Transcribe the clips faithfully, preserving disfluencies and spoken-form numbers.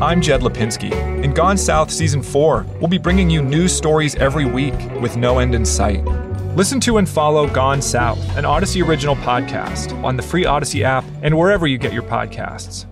I'm Jed Lipinski. In Gone South Season four, we'll be bringing you news stories every week with no end in sight. Listen to and follow Gone South, an Odyssey original podcast, on the free Odyssey app and wherever you get your podcasts.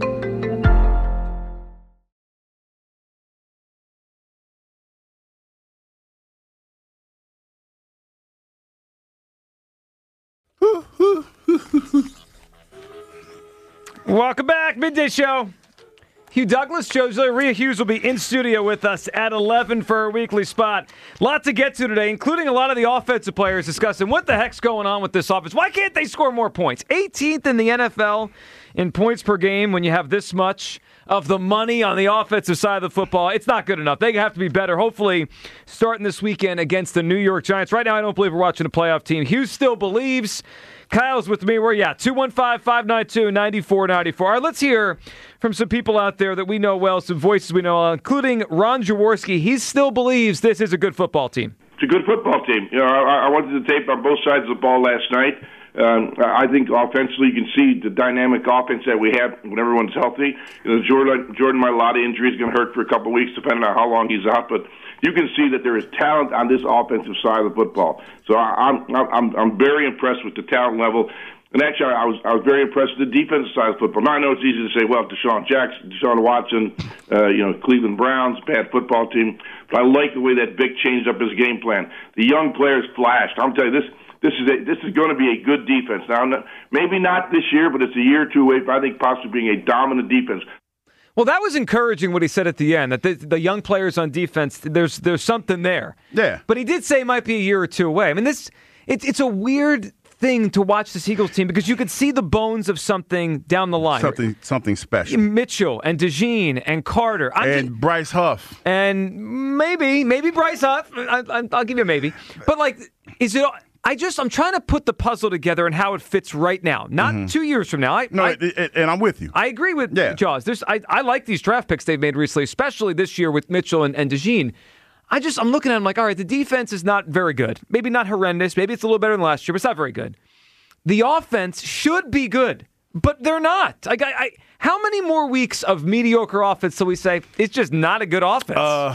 Welcome back, Midday Show. Hugh Douglas, Joe Ziller, Rhea Hughes will be in studio with us at eleven for our weekly spot. Lot to get to today, including a lot of the offensive players discussing what the heck's going on with this offense. Why can't they score more points? eighteenth in the N F L in points per game when you have this much of the money on the offensive side of the football. It's not good enough. They have to be better, hopefully, starting this weekend against the New York Giants. Right now, I don't believe we're watching a playoff team. Hughes still believes. Kyle's with me. Where are you at? two one five, five nine two, nine four nine four. All right, let's hear from some people out there that we know well, some voices we know well, including Ron Jaworski. He still believes this is a good football team. It's a good football team. You know, I, I went to the tape on both sides of the ball last night. Um, I think offensively you can see the dynamic offense that we have when everyone's healthy. You know, Jordan, Jordan Mailata injury is going to hurt for a couple of weeks depending on how long he's out, but you can see that there is talent on this offensive side of the football. So I, I'm I'm I'm very impressed with the talent level. And actually, I was I was very impressed with the defensive side of football. Now I know it's easy to say, well, Deshaun Jackson, Deshaun Watson, uh, you know, Cleveland Browns, bad football team. But I like the way that Vic changed up his game plan. The young players flashed. I'm telling you, this this is a, this is going to be a good defense. Now, maybe not this year, but it's a year or two away. I think possibly being a dominant defense. Well, that was encouraging what he said at the end, that the, the young players on defense, there's there's something there. Yeah. But he did say it might be a year or two away. I mean, this it, it's a weird thing to watch this Eagles team because you could see the bones of something down the line. Something something special. Mitchell and DeJean and Carter. I'm and just, Bryce Huff. And maybe, maybe Bryce Huff. I, I, I'll give you a maybe. But, like, is it... I just, I'm trying to put the puzzle together and how it fits right now, not mm-hmm. two years from now. I, no, I, it, it, and I'm with you. I agree with yeah. Jaws. There's, I, I like these draft picks they've made recently, especially this year with Mitchell and, and DeJean. I just, I'm looking at them like, all right, the defense is not very good. Maybe not horrendous. Maybe it's a little better than last year, but it's not very good. The offense should be good, but they're not. Like, I, I, how many more weeks of mediocre offense till we say it's just not a good offense? Uh,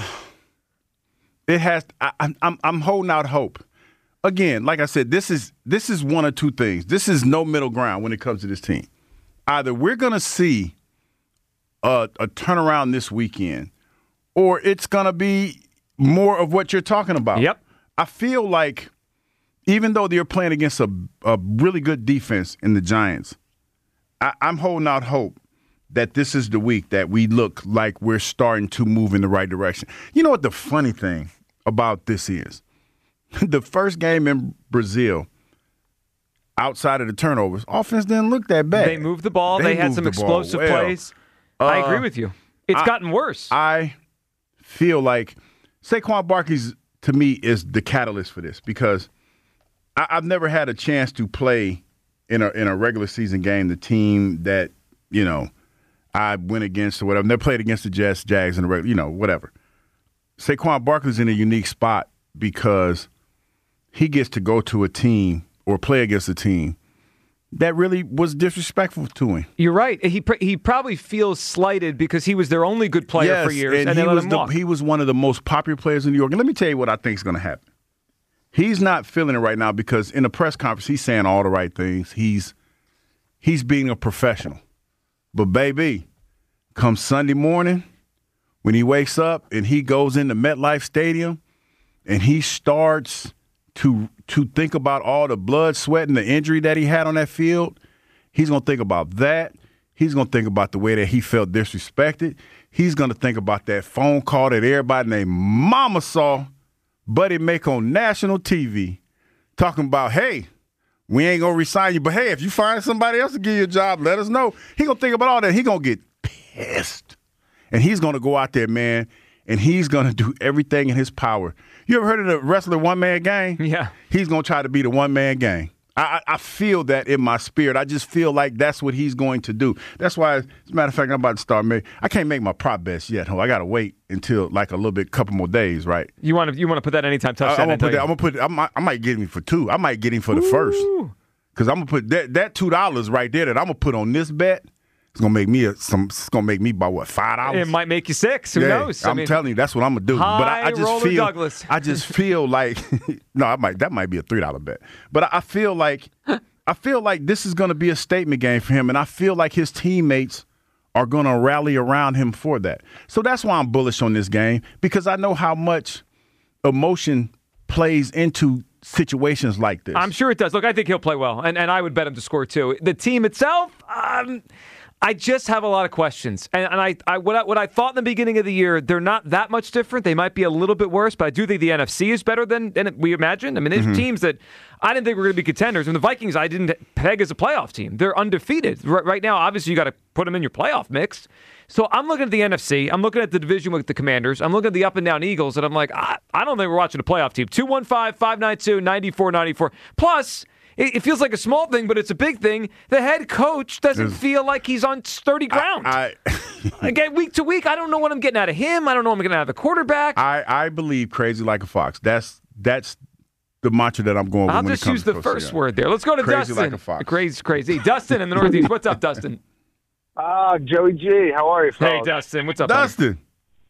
it has. I, I'm, I'm holding out hope. Again, like I said, this is this is one of two things. This is no middle ground when it comes to this team. Either we're going to see a, a turnaround this weekend, or it's going to be more of what you're talking about. Yep. I feel like even though they're playing against a, a really good defense in the Giants, I, I'm holding out hope that this is the week that we look like we're starting to move in the right direction. You know what the funny thing about this is? The first game in Brazil, outside of the turnovers, offense didn't look that bad. They moved the ball. They, they had some the explosive well. plays. Uh, I agree with you. It's I, gotten worse. I feel like Saquon Barkley's, to me, is the catalyst for this because I, I've never had a chance to play in a in a regular season game the team that, you know, I went against or whatever. I've never played against the Jets, Jags, and the regular, you know, whatever. Saquon Barkley's in a unique spot because he gets to go to a team or play against a team that really was disrespectful to him. You're right. He pr- he probably feels slighted because he was their only good player yes, for years, and, and he they let was him the, walk. he was one of the most popular players in New York. And let me tell you what I think is going to happen. He's not feeling it right now because in the press conference he's saying all the right things. He's he's being a professional. But baby, come Sunday morning when he wakes up and he goes into MetLife Stadium and he starts to to think about all the blood, sweat, and the injury that he had on that field, he's going to think about that. He's going to think about the way that he felt disrespected. He's going to think about that phone call that everybody named Mama saw Buddy make on national T V talking about, hey, we ain't going to resign you, but hey, if you find somebody else to give you a job, let us know. He going to think about all that. He going to get pissed. And he's going to go out there, man, and he's going to do everything in his power. You ever heard of the wrestler one-man gang? Yeah. He's going to try to be the one-man gang. I, I feel that in my spirit. I just feel like that's what he's going to do. That's why, as a matter of fact, I'm about to start making – I can't make my prop bets yet. Ho. I got to wait until like a little bit, couple more days, right? You want to you want to put that anytime touchdown? I, I'm going to put that. I'm going to put – I might get him for two. I might get him for the Ooh. first. Because I'm going to put that, that two dollars right there that I'm going to put on this bet. It's gonna make me a, some. It's gonna make me about what five dollars. It might make you six. Who yeah, knows? I I'm mean, telling you, that's what I'm gonna do. But I, I just roller feel. Douglas. I just feel like no, I might. That might be a three dollar bet. But I, I feel like I feel like this is gonna be a statement game for him, and I feel like his teammates are gonna rally around him for that. So that's why I'm bullish on this game, because I know how much emotion plays into situations like this. I'm sure it does. Look, I think he'll play well, and, and I would bet him to score too. The team itself, um, I just have a lot of questions. And, and I, I, what I what I thought in the beginning of the year, they're not that much different. They might be a little bit worse, but I do think the N F C is better than, than we imagined. I mean, there's mm-hmm. teams that I didn't think were going to be contenders. And the Vikings, I didn't peg as a playoff team. They're undefeated. R- right now, obviously, you got to put them in your playoff mix. So I'm looking at the N F C. I'm looking at the division with the Commanders. I'm looking at the up and down Eagles, and I'm like, I, I don't think we're watching a playoff team. two one five, five nine two, nine four nine four. Plus, it, it feels like a small thing, but it's a big thing. The head coach doesn't feel like he's on sturdy ground. I, I Again, week to week, I don't know what I'm getting out of him. I don't know what I'm getting out of the quarterback. I, I believe crazy like a fox. That's that's the mantra that I'm going with. I'll when just it comes use the to first Coach word there. Let's go to crazy Dustin. Like a fox. Crazy, crazy. Dustin in the Northeast. What's up, Dustin? Ah, uh, Joey G, how are you, fellas? Hey, Dustin, what's up, Dustin?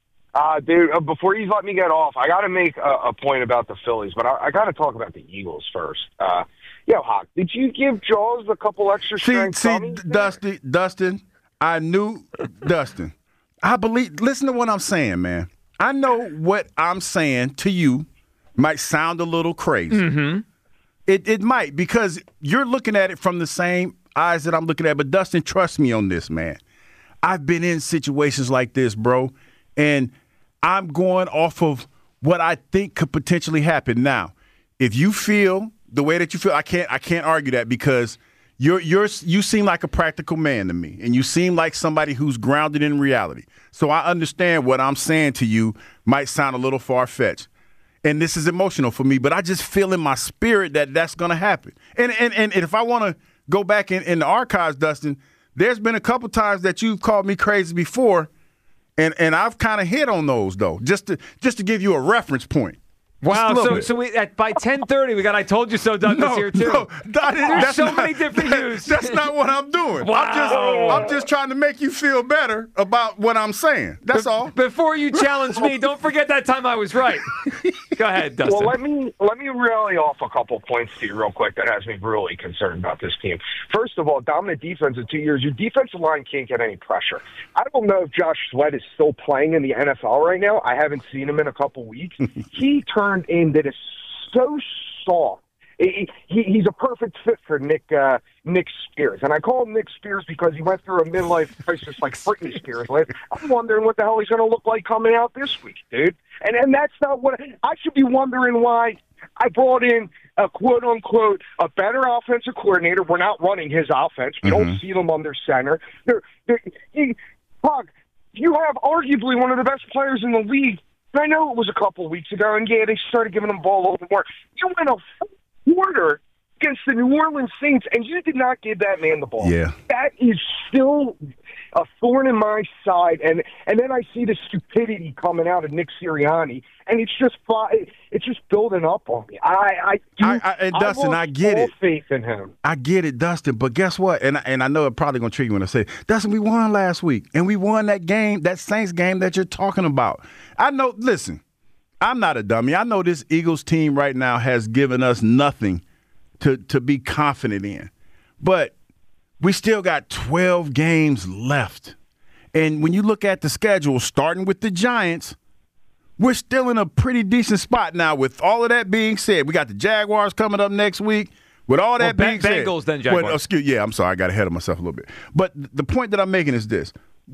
Uh, dude, uh, before you let me get off, I got to make a, a point about the Phillies, but I, I got to talk about the Eagles first. Uh, yo, Hawk, did you give Jaws a couple extra strength? See, see Dustin, Dustin, I knew, Dustin, I believe, listen to what I'm saying, man. I know what I'm saying to you might sound a little crazy. Mm-hmm. It, it might, because you're looking at it from the same eyes that I'm looking at. But Dustin, trust me on this, man. I've been in situations like this, bro, and I'm going off of what I think could potentially happen. Now, if you feel the way that you feel, I can't I can't argue that, because you're you're you seem like a practical man to me, and you seem like somebody who's grounded in reality. So I understand what I'm saying to you might sound a little far-fetched. And this is emotional for me, but I just feel in my spirit that that's going to happen. And, and and if I want to go back in, in the archives, Dustin, there's been a couple times that you've called me crazy before, and, and I've kind of hit on those, though, just to just to give you a reference point. Wow, so bit. so we at, by ten thirty we got I Told You So Douglas no, here too. No, that is, There's that's so not, many different that, views. That's not what I'm doing. Wow. I'm just I'm just trying to make you feel better about what I'm saying. That's Be- all. Before you challenge me, don't forget that time I was right. Go ahead, Dustin. Well, let me let me rally off a couple points to you real quick that has me really concerned about this team. First of all, dominant defense in two years. Your defensive line can't get any pressure. I don't know if Josh Sweat is still playing in the N F L right now. I haven't seen him in a couple weeks. He turned into this so soft. He, he, he's a perfect fit for Nick uh, Nick Spears. And I call him Nick Spears because he went through a midlife crisis like Britney Spears. I'm wondering what the hell he's going to look like coming out this week, dude. And and that's not what – I should be wondering why I brought in a quote-unquote a better offensive coordinator. We're not running his offense. We mm-hmm. don't see them under center. They're, they're, he, Pug, you have arguably one of the best players in the league. I know it was a couple of weeks ago, and yeah, they started giving them the ball a little bit more. You went a quarter against the New Orleans Saints, and you did not give that man the ball. Yeah. That is still a thorn in my side, and and then I see the stupidity coming out of Nick Sirianni, and it's just it's just building up on me. I, I, do, I, I and Dustin, I, I get it. Faith in him. I get it, Dustin. But guess what? And and I know it's probably gonna trigger you when I say, Dustin, we won last week, and we won that game, that Saints game that you're talking about. I know. Listen, I'm not a dummy. I know this Eagles team right now has given us nothing to to be confident in, but we still got twelve games left. And when you look at the schedule, starting with the Giants, we're still in a pretty decent spot now. With all of that being said, we got the Jaguars coming up next week. With all that well, being ba- said, Bengals then Jaguars. Well, excuse, yeah, I'm sorry, I got ahead of myself a little bit. But the point that I'm making is this: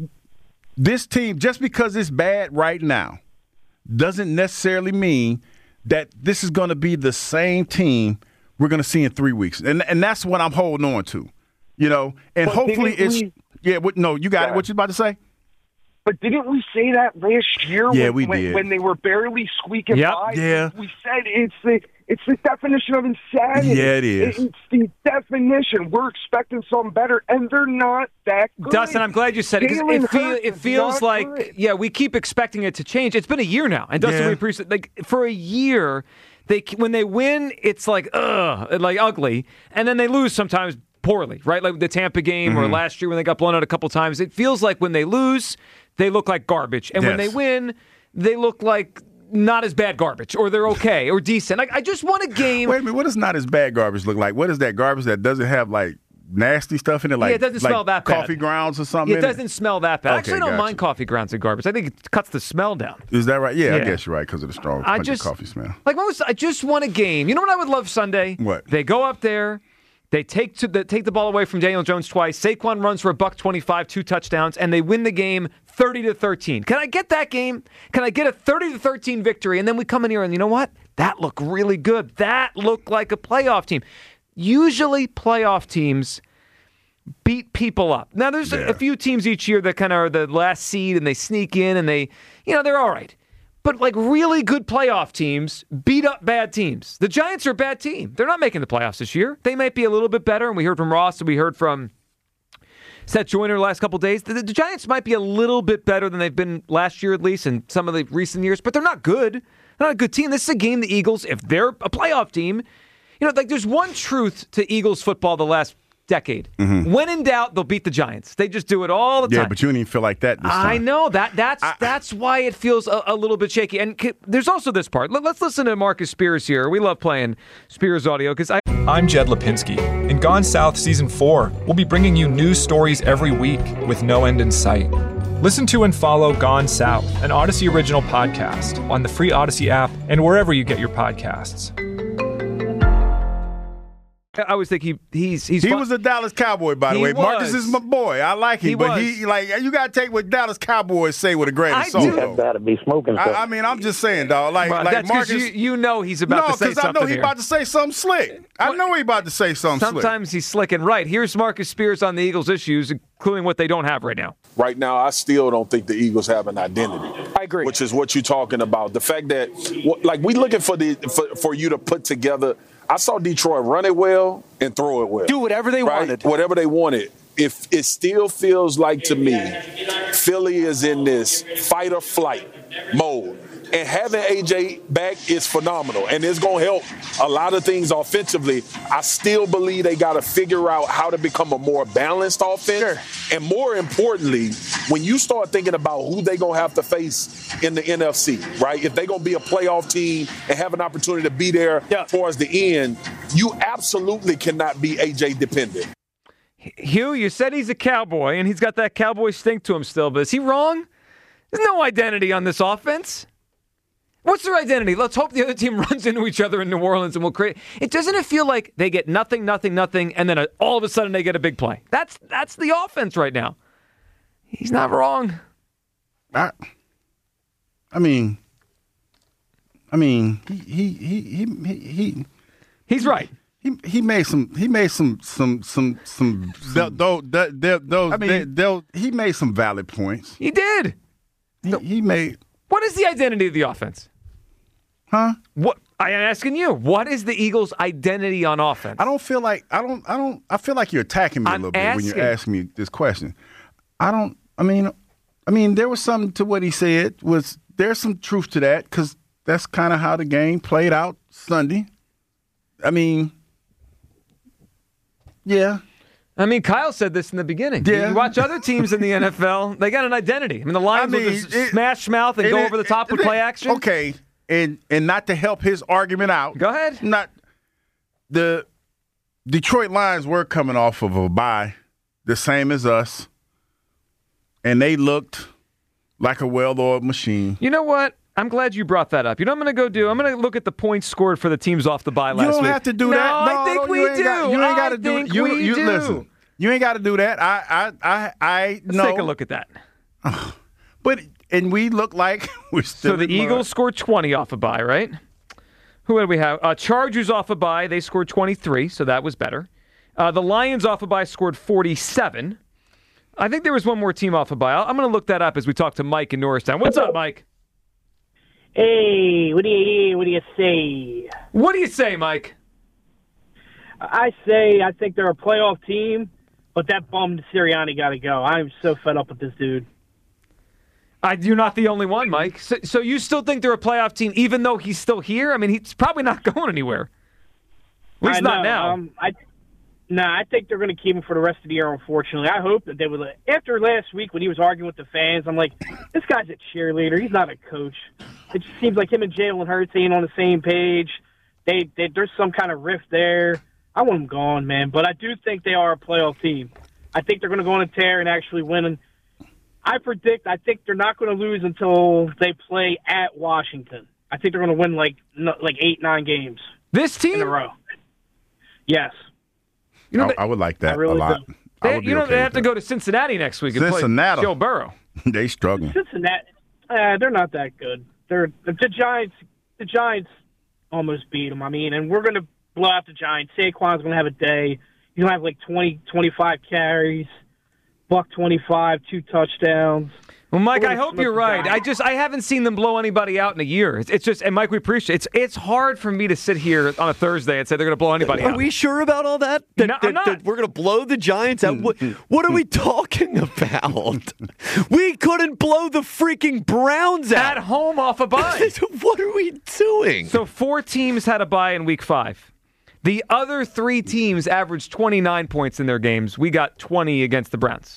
this team, just because it's bad right now, doesn't necessarily mean that this is going to be the same team we're going to see in three weeks, and and that's what I'm holding on to. You know, and but hopefully it's we, yeah. What, no, you got yeah. it. What you about to say? But didn't we say that last year? Yeah, when, we when, did. When they were barely squeaking yep. by. Yeah. We said it's the it's the definition of insanity. Yeah, it is. It's the definition. We're expecting something better, and they're not that good. Dustin, I'm glad you said it, because it, feel, it feels like, good. yeah, we keep expecting it to change. It's been a year now, and Dustin, yeah. we appreciate like for a year. They when they win, it's like ugh, like ugly, and then they lose sometimes. poorly, right? Like the Tampa game Mm-hmm. or last year when they got blown out a couple times. It feels like when they lose, they look like garbage. And when they Yes. win, they look like not as bad garbage, or they're okay or decent. Like I just want a game. Wait a minute, what does not as bad garbage look like? What is that garbage that doesn't have like nasty stuff in it? Like Yeah, it doesn't like smell that bad. coffee grounds or something? It in doesn't smell that bad. Okay, Actually, I don't gotcha. mind coffee grounds and garbage. I think it cuts the smell down. Is that right? Yeah, Yeah. I guess you're right because of the strong I pungent just coffee smell. Like what was I just want a game. You know what I would love Sunday? What? They go up there, they take to the, take the ball away from Daniel Jones twice. Saquon runs for a buck twenty-five, two touchdowns, and they win the game thirty to thirteen. Can I get that game? Can I get a thirty to thirteen victory? And then we come in here and you know what? That looked really good. That looked like a playoff team. Usually playoff teams beat people up. Now, there's a, Yeah. a few teams each year that kind of are the last seed and they sneak in and they, you know, they're all right. But like really good playoff teams beat up bad teams. The Giants are a bad team. They're not making the playoffs this year. They might be a little bit better. And we heard from Ross and we heard from Seth Joyner the last couple of days. The, the Giants might be a little bit better than they've been last year, at least, in some of the recent years, but they're not good. They're not a good team. This is a game the Eagles, if they're a playoff team, you know, like there's one truth to Eagles football the last decade. When in doubt, they'll beat the Giants. They just do it all the Yeah, time. but you didn't even feel like that this time. I know that. That's that's why it feels a, a little bit shaky. And c- there's also this part. Let, let's listen to Marcus Spears here. We love playing Spears audio because I. I'm Jed Lipinski. In Gone South Season four, we'll be bringing you news stories every week with no end in sight. Listen to and follow Gone South, an Odyssey original podcast, on the free Odyssey app and wherever you get your podcasts. I always think he he's he's He fun- was a Dallas Cowboy, by the He way. Marcus was. is my boy. I like him, He but was. he like you gotta take what Dallas Cowboys say with a grain I of salt. do. though. Gotta be smoking stuff. I, I mean, I'm just saying, dog. Like, Well, like that's 'cause Marcus. you, you know he's about no, to say because I something know he's here. about to say something slick. I know he's about to say something slick. Sometimes he's slick and right. Here's Marcus Spears on the Eagles' issues, including what they don't have right now. Right now, I still don't think the Eagles have an identity. I agree. Which is what you're talking about. The fact that, like, we looking for the for, for you to put together. I saw Detroit run it well and throw it well. Do whatever they right? wanted. Whatever they wanted. If it still feels like to me, Philly is in this fight or flight mode. And having A J back is phenomenal, and it's going to help a lot of things offensively. I still believe they got to figure out how to become a more balanced offense. Sure. And more importantly, when you start thinking about who they going to have to face in the N F C, right? If they're going to be a playoff team and have an opportunity to be there yeah. towards the end, you absolutely cannot be A J dependent. Hugh, you said he's a Cowboy, and he's got that Cowboy stink to him still, but is he wrong? There's no identity on this offense. What's their identity? Let's hope the other team runs into each other in New Orleans and we'll create. It doesn't it feel like they get nothing, nothing, nothing, and then uh, all of a sudden they get a big play. That's that's the offense right now. He's not wrong. I, I mean, I mean, he he he he he. he He's right. He he made some he made some some some some, some those those I mean, they, they'll, he made some valid points. He did. He, he made. What is the identity of the offense? Huh? What I am asking you. What is the Eagles' identity on offense? I don't feel like I don't I don't I feel like you're attacking me I'm a little bit when asking. you're asking me this question. I don't. I mean, I mean, there was something to what he said. Was there's some truth to that because that's kind of how the game played out Sunday. I mean, yeah. I mean, Kyle said this in the beginning. Yeah. You watch other teams in the N F L; they got an identity. I mean, the Lions I mean, will just it- smash mouth and it- go it- over the top with it- play action. Okay, and and not to help his argument out. Go ahead. Not the Detroit Lions were coming off of a bye, the same as us, and they looked like a well-oiled machine. You know what? I'm glad you brought that up. You know what I'm going to go do? I'm going to look at the points scored for the teams off the bye last You week. don't have to do no, that. I think no, we you ain't do. Got, you ain't got to I do think it. You, we you do. listen. You ain't got to do that. I, I, I, I Let's know. take a look at that. But and we look like we're still. So the in mud. Eagles scored twenty off a bye, right? Who did we have? Uh, Chargers off a bye. They scored twenty-three, so that was better. Uh, the Lions off a bye scored forty-seven. I think there was one more team off a bye. I'm going to look that up as we talk to Mike in Norristown. What's up, Mike? Hey, what do you what do you say? What do you say, Mike? I say I think they're a playoff team, but that bum Sirianni got to go. I'm so fed up with this dude. I, you're not the only one, Mike. So, so you still think they're a playoff team, even though he's still here? I mean, he's probably not going anywhere. At least I know, not now. Um, I Nah, I think they're going to keep him for the rest of the year, unfortunately. I hope that they would. After last week when he was arguing with the fans, I'm like, this guy's a cheerleader. He's not a coach. It just seems like him and Jalen Hurts ain't on the same page. They, they There's some kind of rift there. I want him gone, man. But I do think they are a playoff team. I think they're going to go on a tear and actually win. And I predict, I think they're not going to lose until they play at Washington. I think they're going to win like like eight, nine games. This team? In a row. Yes. You know, I, I would like that really a lot. do. I They, would be you know, okay they have with to that. go to Cincinnati next week and Cincinnati. play Joe Burrow. They struggling. Cincinnati, uh, they're not that good. They're the Giants. The Giants almost beat them. I mean, and we're going to blow out the Giants. Saquon's going to have a day. He's going to have like twenty, twenty-five carries, buck twenty-five, two touchdowns. Well, Mike, We're I gonna hope smoke you're the right. Giants. I just I haven't seen them blow anybody out in a year. It's, it's just, and Mike, we appreciate it. It's it's hard for me to sit here on a Thursday and say they're going to blow anybody Are out. we sure about all that? That, No, I'm that- not. that we're going to blow the Giants out? What, what are we talking about? We couldn't blow the freaking Browns At out. home off a bye. What are we doing? So four teams had a bye in week five. The other three teams averaged twenty-nine points in their games. We got twenty against the Browns.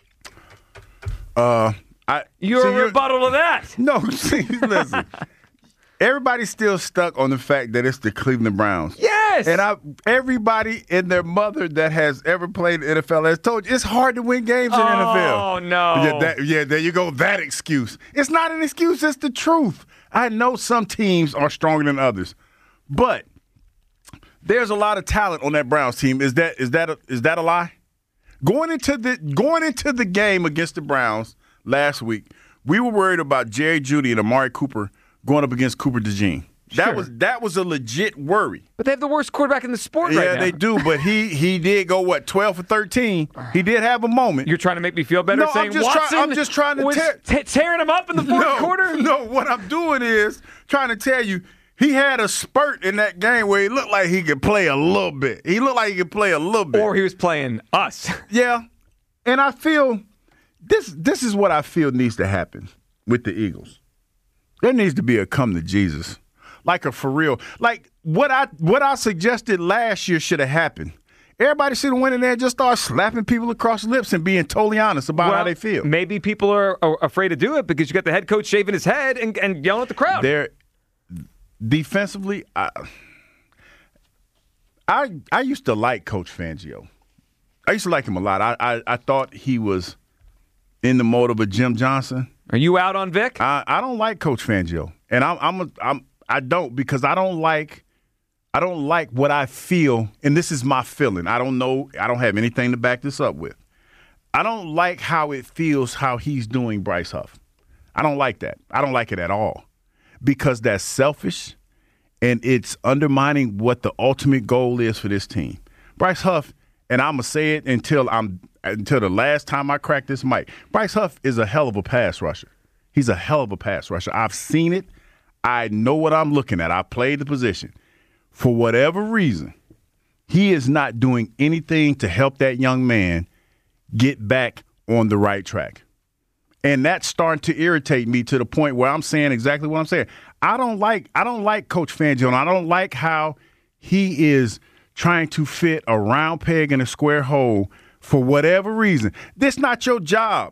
Uh, I, You're see, a rebuttal to that. No, see, listen. Everybody's still stuck on the fact that it's the Cleveland Browns. Yes. And I, everybody and their mother that has ever played in the N F L has told you it's hard to win games in the N F L. Oh, no. Yeah, that, yeah, there you go. That excuse. It's not an excuse. It's the truth. I know some teams are stronger than others, but there's a lot of talent on that Browns team. Is that is that a, is that a lie? Going into the going into the game against the Browns last week, we were worried about Jerry Jeudy and Amari Cooper going up against Cooper DeJean. That Sure. was that was a legit worry. But they have the worst quarterback in the sport Yeah, right now. they do. But he he did go what twelve for thirteen. He did have a moment. You're trying to make me feel better No, I'm saying just try- Watson I'm just trying to was tear- t- tearing him up in the fourth no, quarter? No, what I'm doing is trying to tell you he had a spurt in that game where he looked like he could play a little bit. He looked like he could play a little bit. Or he was playing us. Yeah. And I feel this this is what I feel needs to happen with the Eagles. There needs to be a come to Jesus. Like a for real. Like what I what I suggested last year should have happened. Everybody should have went in there and just start slapping people across the lips and being totally honest about Well, how they feel. Maybe people are, are afraid to do it because you got the head coach shaving his head and, and yelling at the crowd. They're defensively, I, I I used to like Coach Fangio. I used to like him a lot. I I, I thought he was in the mode of a Jim Johnson. Are you out on Vic? I, I don't like Coach Fangio, and I'm I'm a, I'm I don't because I don't like I don't like what I feel, and this is my feeling. I don't know. I don't have anything to back this up with. I don't like how it feels how he's doing Bryce Huff. I don't like that. I don't like it at all because that's selfish, and it's undermining what the ultimate goal is for this team. Bryce Huff, and I'm gonna say it until I'm until the last time I crack this mic. Bryce Huff is a hell of a pass rusher. He's a hell of a pass rusher. I've seen it. I know what I'm looking at. I played the position. For whatever reason, he is not doing anything to help that young man get back on the right track. And that's starting to irritate me to the point where I'm saying exactly what I'm saying. I don't like I don't like Coach Fangio, and I don't like how he is trying to fit a round peg in a square hole for whatever reason. This not your job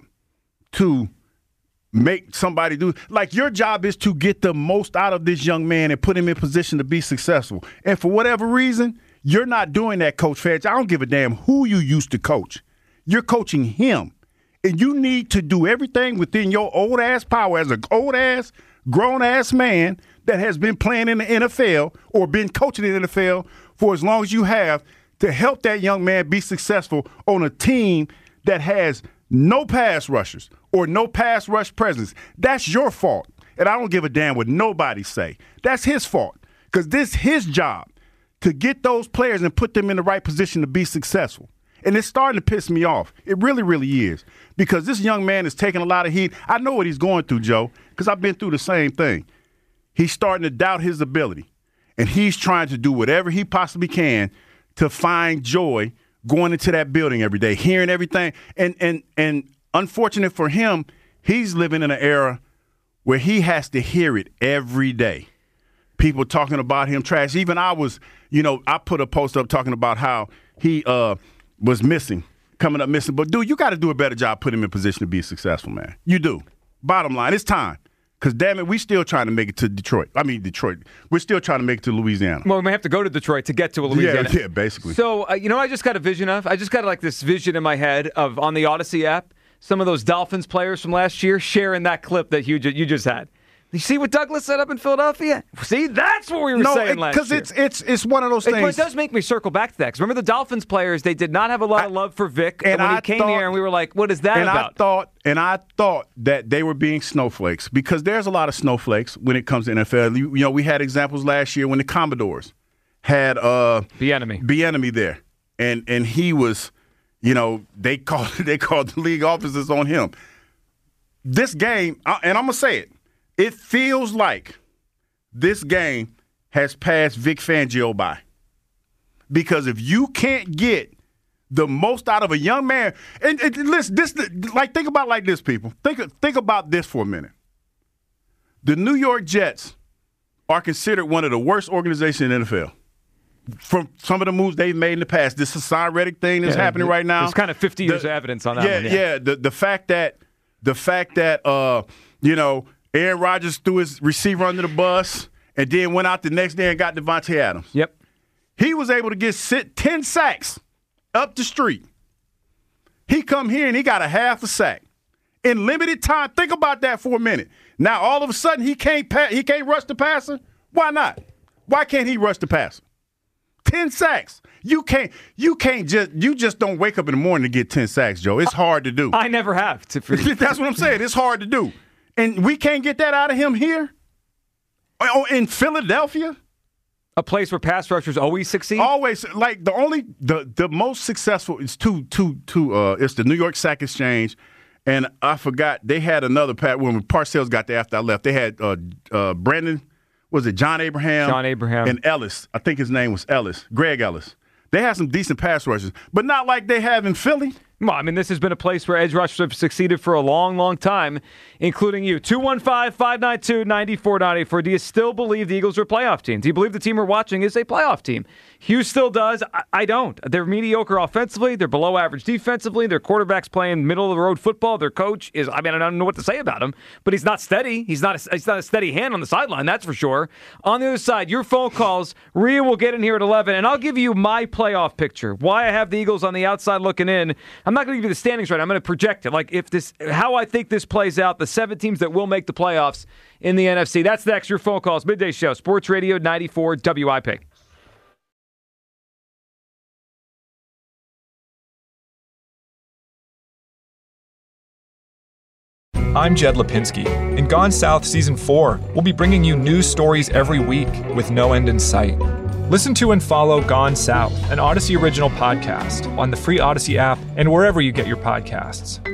to make somebody do. Like, your job is to get the most out of this young man and put him in position to be successful. And for whatever reason, you're not doing that, Coach Fangio. I don't give a damn who you used to coach. You're coaching him. And you need to do everything within your old-ass power as an old-ass, grown-ass man that has been playing in the N F L or been coaching in the N F L for as long as you have to help that young man be successful on a team that has no pass rushers or no pass rush presence. That's your fault. And I don't give a damn what nobody say. That's his fault because this is his job to get those players and put them in the right position to be successful. And it's starting to piss me off. It really, really is. Because this young man is taking a lot of heat. I know what he's going through, Joe, because I've been through the same thing. He's starting to doubt his ability. And he's trying to do whatever he possibly can to find joy going into that building every day, hearing everything. And and and unfortunate for him, he's living in an era where he has to hear it every day. people talking about him trash. Even I was, you know, I put a post up talking about how he uh, was missing, coming up missing. But, dude, you got to do a better job putting him in position to be successful, man. You do. Bottom line, it's time. Because, damn it, we still trying to make it to Detroit. I mean, Detroit. We're still trying to make it to Louisiana. Well, we may have to go to Detroit to get to Louisiana. Yeah, yeah, basically. So, uh, you know what I just got a vision of? I just got like this vision in my head of, on the Odyssey app, some of those Dolphins players from last year sharing that clip that you, ju- you just had. You see what Douglas set up in Philadelphia? See, that's what we were no, saying last year. Because it's, it's, it's one of those things. It, it does make me circle back to that. Because remember the Dolphins players, they did not have a lot of love for Vic and when I he came thought, here, and we were like, what is that and about? I thought, and I thought that they were being snowflakes because there's a lot of snowflakes when it comes to N F L. You, you know, we had examples last year when the Commodores had uh, Bieniemy. Bieniemy there. And and he was, you know, they called, they called the league officers on him. This game, and I'm going to say it, it feels like this game has passed Vic Fangio by. Because if you can't get the most out of a young man, and, and listen, this like think about it like this, people. Think think about this for a minute. The New York Jets are considered one of the worst organizations in the N F L. From some of the moves they've made in the past, this Hassan Reddick thing that's yeah, happening right now. There's kind of fifty years the, of evidence on that yeah, one. Yeah, yeah. The the fact that the fact that uh, you know, Aaron Rodgers threw his receiver under the bus and then went out the next day and got Devontae Adams. Yep. He was able to get sit ten sacks up the street. He come here and he got a half a sack. In limited time, think about that for a minute. Now, all of a sudden, he can't pa- he can't rush the passer? Why not? Why can't he rush the passer? ten sacks. You can't you can't just you just don't wake up in the morning to get ten sacks, Joe. It's hard to do. I never have. To That's what I'm saying. It's hard to do. And we can't get that out of him here? Oh, in Philadelphia? A place where pass rushers always succeed? Always. Like, the only, the, the most successful is two, two, two, uh, it's the New York Sack Exchange. And I forgot, they had another, pat when Parcells got there after I left, they had uh, uh, Brandon, was it John Abraham? John Abraham. And Ellis. I think his name was Ellis, Greg Ellis. They had some decent pass rushers, but not like they have in Philly. Well, I mean, this has been a place where edge rushers have succeeded for a long, long time, including you. two one five, five nine two, nine four nine four. Do you still believe the Eagles are a playoff team? Do you believe the team we're watching is a playoff team? Hughes still does. I, I don't. They're mediocre offensively. They're below average defensively. Their quarterback's playing middle-of-the-road football. Their coach is, I mean, I don't know what to say about him, but he's not steady. He's not a, he's not a steady hand on the sideline, that's for sure. On the other side, your phone calls. Rhea will get in here at eleven, and I'll give you my playoff picture. Why I have the Eagles on the outside looking in. I'm not going to give you the standings right. I'm going to project it. Like, if this, how I think this plays out, the seven teams that will make the playoffs in the N F C. That's next. Your phone calls. Midday Show. Sports Radio ninety-four W I P. I'm Jed Lipinski. In Gone South Season four, we'll be bringing you news stories every week with no end in sight. Listen to and follow Gone South, an Odyssey original podcast, on the free Odyssey app and wherever you get your podcasts.